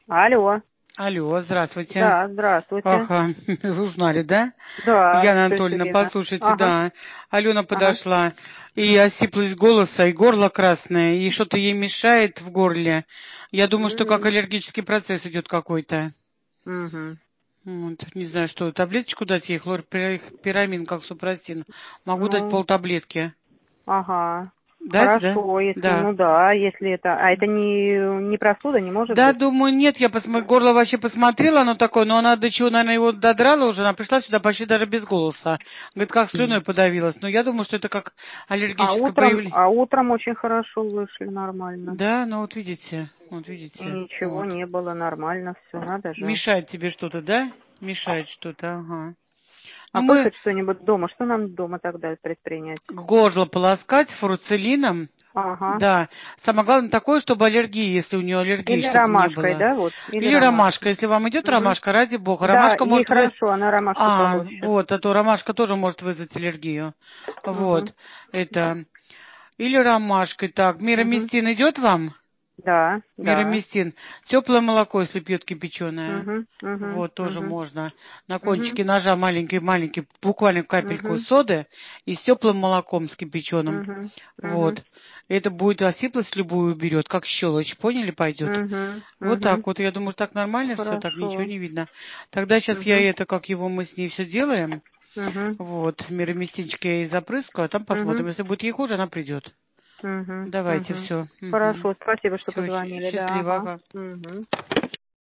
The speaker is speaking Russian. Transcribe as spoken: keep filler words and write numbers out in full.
Алло. Алло, здравствуйте. Да, здравствуйте. Ага, узнали, да? Да, Яна всё Анатольевна, верно. послушайте, Ага. да. Алена Ага. подошла, и осиплость голоса, и горло красное, и что-то ей мешает в горле. Я думаю, что как М. аллергический процесс идет какой-то. Мгм. Вот, не знаю, что, таблеточку дать ей, хлорпирамин, как супрастин. Могу дать Ну, полтаблетки. ага. Дать, да? Хорошо, если, Да. ну да, если это... А это не, не простуда, не может Да, быть? думаю, нет, я посмо... горло вообще посмотрела, оно такое, но она до чего, наверное, его додрала уже, она пришла сюда почти даже без голоса. Говорит, как слюной подавилась. Но я думаю, что это как А аллергическое утром, проявление. а утром очень хорошо вышли, нормально. Да, ну вот видите, вот И видите, ничего вот. не было, нормально все, надо же. Мешает тебе что-то, да? Мешает что-то, ага. А Ну, мы кушать что-нибудь дома? Что нам дома тогда предпринять? горло полоскать фуруцилином. Ага. Да. Самое главное такое, чтобы аллергии, если у нее аллергии, Или чтобы не ромашкой, было. да, вот? Или Или ромашка. ромашкой. Если вам идет Мгм. ромашка, ради бога. Да, Ромашка ей может вы... хорошо, она ромашку А, полощет. вот, а то ромашка тоже может вызвать аллергию. Угу. Вот, это. Или ромашкой. Так, Угу. мироместин идет вам? Да, да. Мироместин. Теплое молоко, если пьет кипяченое. Угу. Угу. Вот, тоже Угу. можно. На Угу. кончике ножа маленький-маленький, буквально капельку Угу. соды и с теплым молоком, с кипяченым. Угу. Угу. Вот. Это будет осиплость любую уберет, как щелочь, поняли, пойдет. Угу. Вот Угу. так вот. Я думаю, что так нормально все, так ничего Хорошо. не видно. Тогда сейчас я Угу. это, как его мы с ней все делаем. Угу. Вот, мироместинчики я ей запрыскаю, а там Угу. посмотрим. Если будет ей хуже, она придет. Угу. Давайте, Угу. все. Хорошо, спасибо, что Все, позвонили, да, счастливо. ага. Ага. Угу.